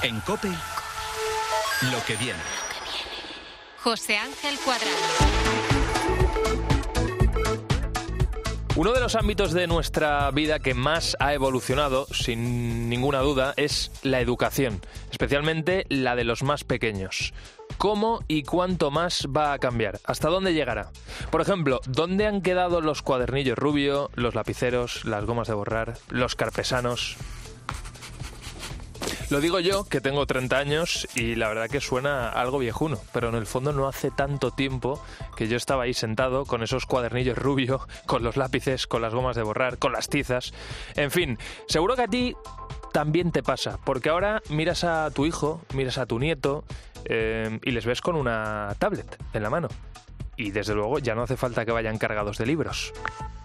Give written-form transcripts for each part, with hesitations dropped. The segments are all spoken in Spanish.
En COPE, lo que viene. José Ángel Cuadrado. Uno de los ámbitos de nuestra vida que más ha evolucionado, sin ninguna duda, es la educación, especialmente la de los más pequeños. ¿Cómo y cuánto más va a cambiar? ¿Hasta dónde llegará? Por ejemplo, ¿dónde han quedado los cuadernillos Rubio, los lapiceros, las gomas de borrar, los carpesanos? Lo digo yo, que tengo 30 años y la verdad que suena algo viejuno, pero en el fondo no hace tanto tiempo que yo estaba ahí sentado con esos cuadernillos Rubio, con los lápices, con las gomas de borrar, con las tizas. En fin, seguro que a ti también te pasa, porque ahora miras a tu hijo, miras a tu nieto y les ves con una tablet en la mano. Y desde luego ya no hace falta que vayan cargados de libros.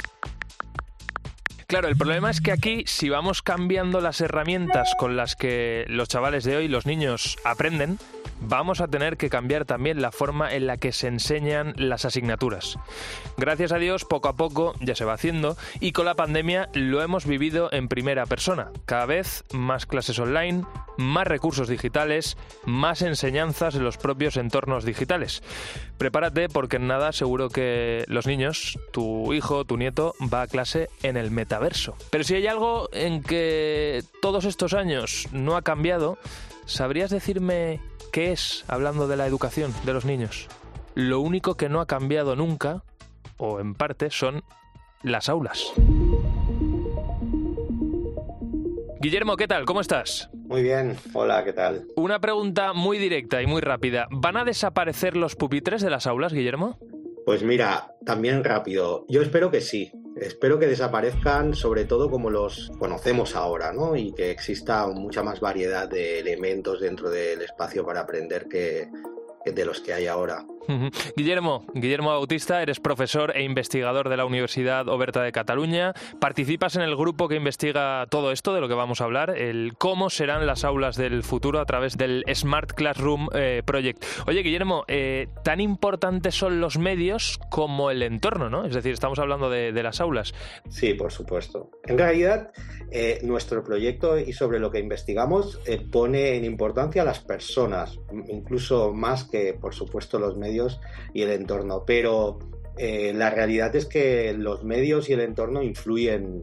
Claro, el problema es que aquí, si vamos cambiando las herramientas con las que los chavales de hoy, los niños, aprenden, vamos a tener que cambiar también la forma en la que se enseñan las asignaturas. Gracias a Dios, poco a poco ya se va haciendo y con la pandemia lo hemos vivido en primera persona. Cada vez más clases online, más recursos digitales, más enseñanzas en los propios entornos digitales. Prepárate porque en nada seguro que los niños, tu hijo, tu nieto, va a clase en el metaverso. Pero si hay algo en que todos estos años no ha cambiado, ¿sabrías decirme qué es, hablando de la educación de los niños? Lo único que no ha cambiado nunca, o en parte, son las aulas. Guillermo, ¿qué tal? ¿Cómo estás? Muy bien, hola, ¿qué tal? Una pregunta muy directa y muy rápida. ¿Van a desaparecer los pupitres de las aulas, Guillermo? Pues mira, también rápido. Yo espero que sí. Espero que desaparezcan, sobre todo como los conocemos ahora, ¿no? Y que exista mucha más variedad de elementos dentro del espacio para aprender que de los que hay ahora. Guillermo Bautista, eres profesor e investigador de la Universidad Oberta de Cataluña. Participas en el grupo que investiga todo esto de lo que vamos a hablar, el cómo serán las aulas del futuro a través del Smart Classroom Project. Oye, Guillermo, tan importantes son los medios como el entorno, ¿no? Es decir, estamos hablando de las aulas. Sí, por supuesto. En realidad, nuestro proyecto y sobre lo que investigamos pone en importancia a las personas, incluso más que, por supuesto, los medios y el entorno, pero la realidad es que los medios y el entorno influyen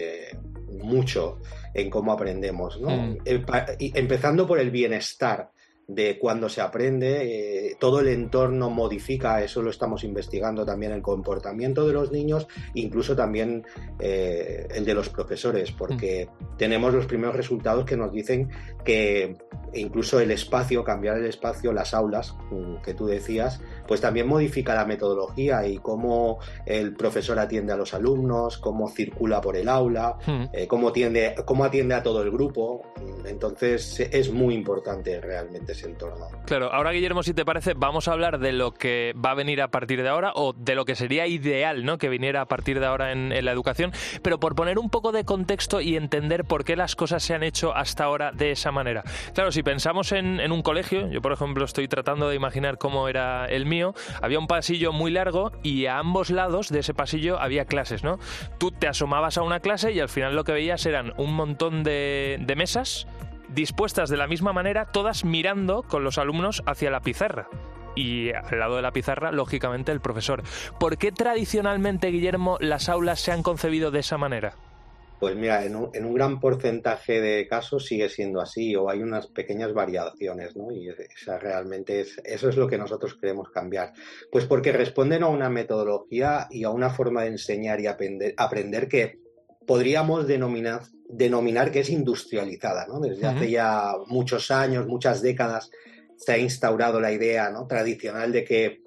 mucho en cómo aprendemos, ¿no? Empezando por el bienestar de cuando se aprende, todo el entorno modifica, eso lo estamos investigando también, el comportamiento de los niños, incluso también el de los profesores, porque tenemos los primeros resultados que nos dicen que incluso el espacio, cambiar el espacio, las aulas, que tú decías, pues también modifica la metodología y cómo el profesor atiende a los alumnos, cómo circula por el aula, cómo atiende a todo el grupo. Entonces es muy importante realmente ese entorno. Claro, ahora, Guillermo, si te parece, vamos a hablar de lo que va a venir a partir de ahora o de lo que sería ideal, ¿no?, que viniera a partir de ahora en la educación, pero por poner un poco de contexto y entender por qué las cosas se han hecho hasta ahora de esa manera. Claro, si pensamos en un colegio, yo por ejemplo estoy tratando de imaginar cómo era el mío, había un pasillo muy largo y a ambos lados de ese pasillo había clases, ¿no? Tú te asomabas a una clase y al final lo que veías eran un montón de mesas dispuestas de la misma manera, todas mirando con los alumnos hacia la pizarra. Y al lado de la pizarra, lógicamente, el profesor. ¿Por qué tradicionalmente, Guillermo, las aulas se han concebido de esa manera? Pues mira, en un gran porcentaje de casos sigue siendo así, o hay unas pequeñas variaciones, ¿no? Y realmente eso es lo que nosotros queremos cambiar. Pues porque responden a una metodología y a una forma de enseñar y aprender que podríamos denominar que es industrializada, ¿no? Desde hace ya muchos años, muchas décadas, se ha instaurado la idea, ¿no?, tradicional de que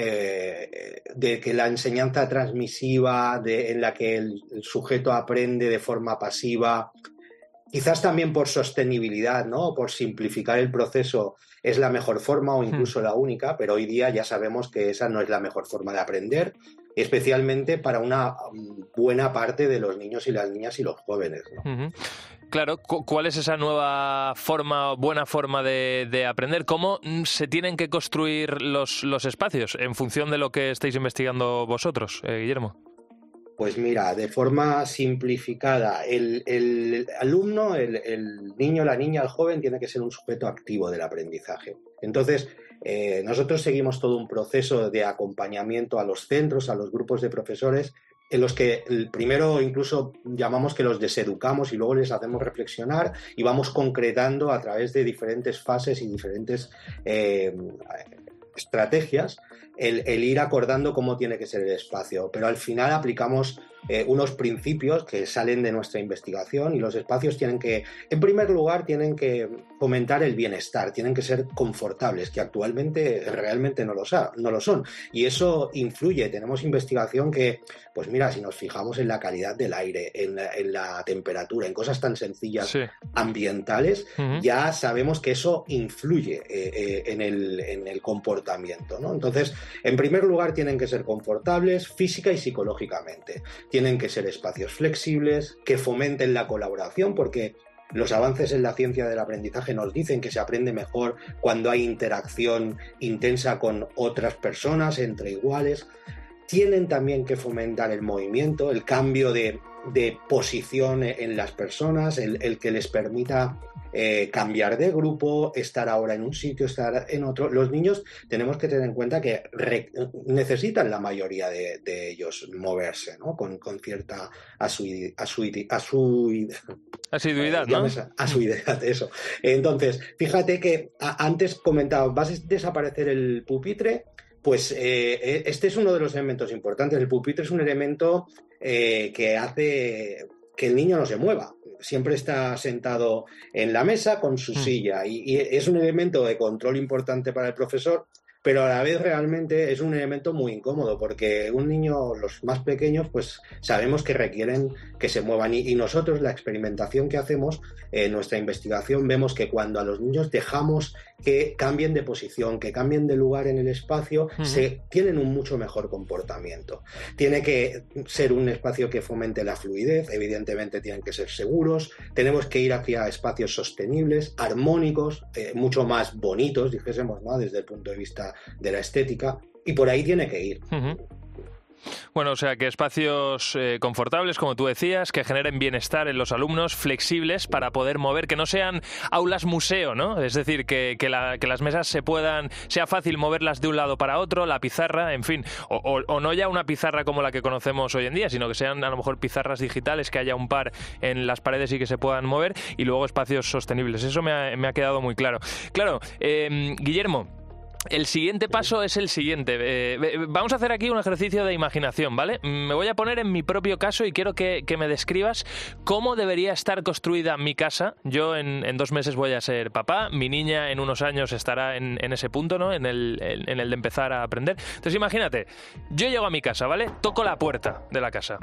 la enseñanza transmisiva, en la que el sujeto aprende de forma pasiva, quizás también por sostenibilidad, ¿no?, por simplificar el proceso, es la mejor forma o incluso la única, pero hoy día ya sabemos que esa no es la mejor forma de aprender, especialmente para una buena parte de los niños y las niñas y los jóvenes, ¿no? Claro, ¿cuál es esa nueva forma, buena forma de aprender? ¿Cómo se tienen que construir los espacios en función de lo que estáis investigando vosotros, Guillermo? Pues mira, de forma simplificada, el alumno, el niño, la niña, el joven tiene que ser un sujeto activo del aprendizaje. Entonces, nosotros seguimos todo un proceso de acompañamiento a los centros, a los grupos de profesores, en los que primero incluso llamamos que los deseducamos y luego les hacemos reflexionar y vamos concretando a través de diferentes fases y diferentes estrategias el ir acordando cómo tiene que ser el espacio, pero al final aplicamos unos principios que salen de nuestra investigación y los espacios tienen que, en primer lugar, tienen que fomentar el bienestar, tienen que ser confortables, que actualmente realmente no lo son. Y eso influye. Tenemos investigación que, pues mira, si nos fijamos en la calidad del aire, en la temperatura, en cosas tan sencillas ambientales, ya sabemos que eso influye en el comportamiento, ¿no? Entonces, en primer lugar, tienen que ser confortables física y psicológicamente. Tienen que ser espacios flexibles, que fomenten la colaboración, porque los avances en la ciencia del aprendizaje nos dicen que se aprende mejor cuando hay interacción intensa con otras personas, entre iguales. Tienen también que fomentar el movimiento, el cambio de posición en las personas, el que les permita cambiar de grupo, estar ahora en un sitio, estar en otro. Los niños tenemos que tener en cuenta que necesitan la mayoría de ellos moverse, ¿no? Con cierta asiduidad, ¿no? Asiduidad, eso. Entonces, fíjate que antes comentaba, ¿vas a desaparecer el pupitre? Pues este es uno de los elementos importantes. El pupitre es un elemento que hace que el niño no se mueva. Siempre está sentado en la mesa con su silla y es un elemento de control importante para el profesor, pero a la vez realmente es un elemento muy incómodo porque un niño, los más pequeños, pues sabemos que requieren que se muevan y nosotros la experimentación que hacemos en nuestra investigación vemos que cuando a los niños dejamos que cambien de posición, que cambien de lugar en el espacio, tienen un mucho mejor comportamiento. Tiene que ser un espacio que fomente la fluidez, evidentemente tienen que ser seguros, tenemos que ir hacia espacios sostenibles, armónicos, mucho más bonitos, dijésemos, ¿no? Desde el punto de vista de la estética, y por ahí tiene que ir. Bueno, o sea, que espacios confortables, como tú decías, que generen bienestar en los alumnos, flexibles para poder mover, que no sean aulas museo, ¿no? Es decir, que las mesas sea fácil moverlas de un lado para otro, la pizarra, en fin, o no ya una pizarra como la que conocemos hoy en día, sino que sean a lo mejor pizarras digitales, que haya un par en las paredes y que se puedan mover, y luego espacios sostenibles. Eso me ha quedado muy claro. Claro, Guillermo, el siguiente paso es el siguiente. Vamos a hacer aquí un ejercicio de imaginación, ¿vale? Me voy a poner en mi propio caso y quiero que me describas cómo debería estar construida mi casa. Yo en 2 meses voy a ser papá, mi niña en unos años estará en ese punto, ¿no? En el de empezar a aprender. Entonces imagínate, yo llego a mi casa, ¿vale? Toco la puerta de la casa.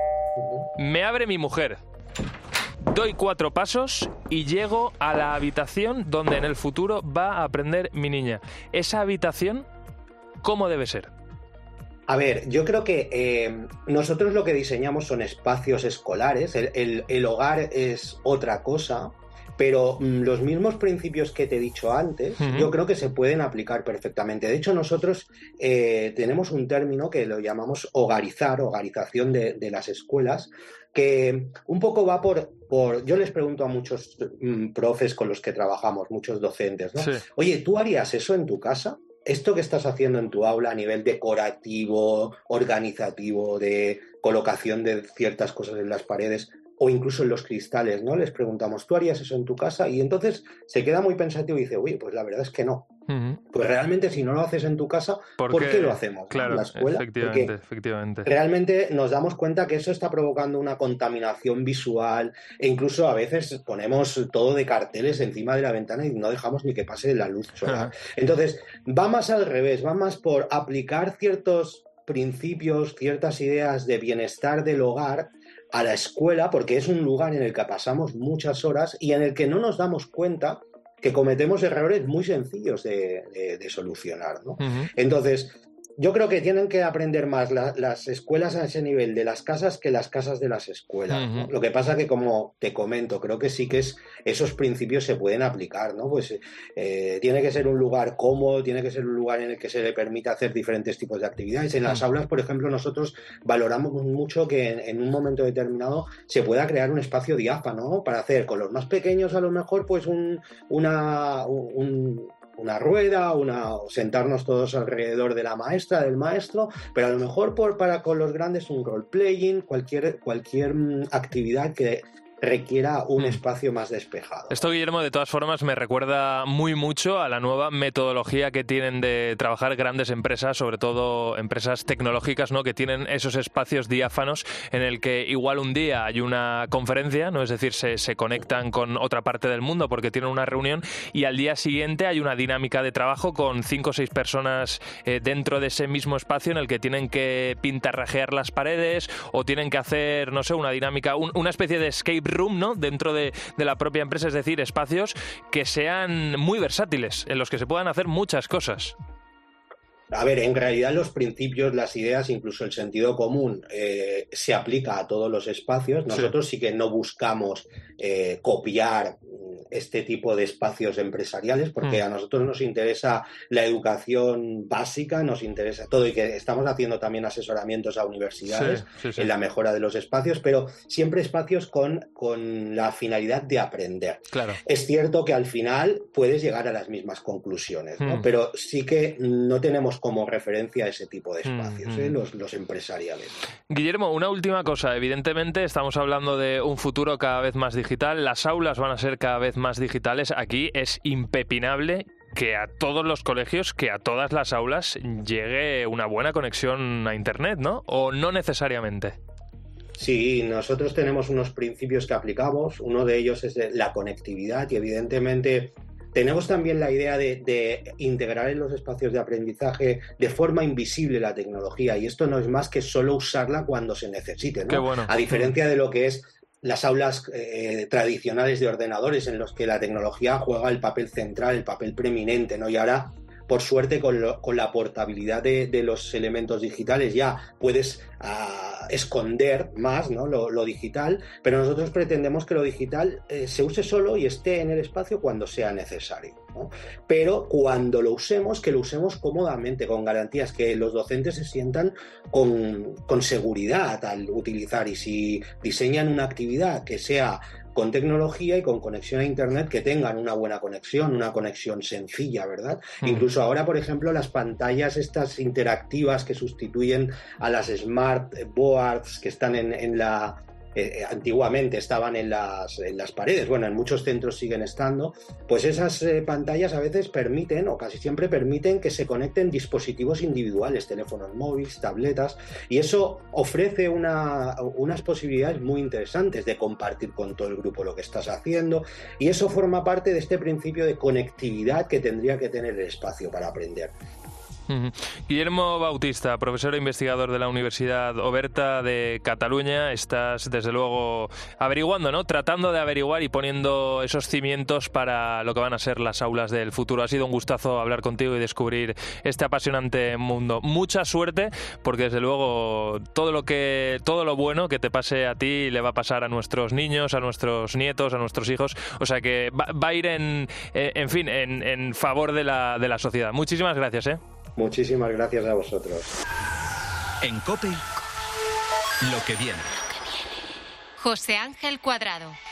Me abre mi mujer. Doy 4 pasos y llego a la habitación donde en el futuro va a aprender mi niña. ¿Esa habitación cómo debe ser? A ver, yo creo que nosotros lo que diseñamos son espacios escolares. El hogar es otra cosa, pero los mismos principios que te he dicho antes, yo creo que se pueden aplicar perfectamente. De hecho, nosotros tenemos un término que lo llamamos hogarización de las escuelas, que un poco va por yo les pregunto a muchos profes con los que trabajamos, muchos docentes, ¿no? Sí. Oye, ¿tú harías eso en tu casa? Esto que estás haciendo en tu aula a nivel decorativo, organizativo, de colocación de ciertas cosas en las paredes o incluso en los cristales, ¿no? Les preguntamos, ¿tú harías eso en tu casa? Y entonces se queda muy pensativo y dice, oye, pues la verdad es que no. Pues realmente si no lo haces en tu casa, ¿por qué lo hacemos? Claro, en la escuela? Efectivamente. Realmente nos damos cuenta que eso está provocando una contaminación visual e incluso a veces ponemos todo de carteles encima de la ventana y no dejamos ni que pase la luz solar. Entonces, va más al revés, va más por aplicar ciertos principios, ciertas ideas de bienestar del hogar a la escuela, porque es un lugar en el que pasamos muchas horas y en el que no nos damos cuenta que cometemos errores muy sencillos de solucionar, ¿no? Entonces, Yo creo que tienen que aprender más las escuelas a ese nivel de las casas que las casas de las escuelas, ¿no? Lo que pasa que, como te comento, creo que sí que esos principios se pueden aplicar, ¿no? Pues tiene que ser un lugar cómodo, tiene que ser un lugar en el que se le permita hacer diferentes tipos de actividades. En las aulas, por ejemplo, nosotros valoramos mucho que en un momento determinado se pueda crear un espacio diáfano, ¿no? Para hacer con los más pequeños, a lo mejor, pues una rueda, o sentarnos todos alrededor de la maestra, del maestro, pero a lo mejor para con los grandes un role-playing, cualquier actividad que requiera un espacio más despejado. Esto, Guillermo, de todas formas me recuerda muy mucho a la nueva metodología que tienen de trabajar grandes empresas, sobre todo empresas tecnológicas, ¿no? Que tienen esos espacios diáfanos en el que igual un día hay una conferencia, ¿no? Es decir, se conectan con otra parte del mundo porque tienen una reunión, y al día siguiente hay una dinámica de trabajo con 5 o 6 personas dentro de ese mismo espacio en el que tienen que pintarrajear las paredes o tienen que hacer, no sé, una dinámica, una especie de escape room, ¿no? Dentro de la propia empresa, es decir, espacios que sean muy versátiles, en los que se puedan hacer muchas cosas. A ver, en realidad los principios, las ideas, incluso el sentido común se aplica a todos los espacios. Nosotros sí que no buscamos copiar este tipo de espacios empresariales, porque a nosotros nos interesa la educación básica, nos interesa todo, y que estamos haciendo también asesoramientos a universidades en la mejora de los espacios, pero siempre espacios con la finalidad de aprender. Claro. Es cierto que al final puedes llegar a las mismas conclusiones, ¿no? Pero sí que no tenemos como referencia ese tipo de espacios, los empresariales. Guillermo, una última cosa. Evidentemente estamos hablando de un futuro cada vez más digital, las aulas van a ser cada vez más digitales. Aquí es impepinable que a todos los colegios, que a todas las aulas llegue una buena conexión a Internet, ¿no? ¿O no necesariamente? Sí, nosotros tenemos unos principios que aplicamos. Uno de ellos es la conectividad, y evidentemente tenemos también la idea de integrar en los espacios de aprendizaje de forma invisible la tecnología, y esto no es más que solo usarla cuando se necesite, ¿no? Qué bueno. A diferencia de lo que es las aulas tradicionales de ordenadores, en los que la tecnología juega el papel central, el papel preeminente, ¿no? Y ahora, por suerte, con la portabilidad de los elementos digitales, ya puedes esconder más, ¿no? lo digital, pero nosotros pretendemos que lo digital se use solo y esté en el espacio cuando sea necesario, ¿no? Pero cuando lo usemos, que lo usemos cómodamente, con garantías, que los docentes se sientan con seguridad al utilizar, y si diseñan una actividad que sea con tecnología y con conexión a Internet, que tengan una buena conexión, una conexión sencilla, ¿verdad? Incluso ahora, por ejemplo, las pantallas estas interactivas que sustituyen a las smart boards que están en la... antiguamente estaban en las paredes, bueno, en muchos centros siguen estando, pues esas pantallas a veces permiten, o casi siempre permiten, que se conecten dispositivos individuales, teléfonos móviles, tabletas, y eso ofrece unas posibilidades muy interesantes de compartir con todo el grupo lo que estás haciendo, y eso forma parte de este principio de conectividad que tendría que tener el espacio para aprender. Guillermo Bautista, profesor e investigador de la Universidad Oberta de Cataluña, estás desde luego averiguando, ¿no? Tratando de averiguar y poniendo esos cimientos para lo que van a ser las aulas del futuro. Ha sido un gustazo hablar contigo y descubrir este apasionante mundo. Mucha suerte, porque desde luego todo lo bueno que te pase a ti le va a pasar a nuestros niños, a nuestros nietos, a nuestros hijos. O sea que va a ir en favor de la sociedad. Muchísimas gracias, ¿eh? Muchísimas gracias a vosotros. En COPE, lo que viene. José Ángel Cuadrado.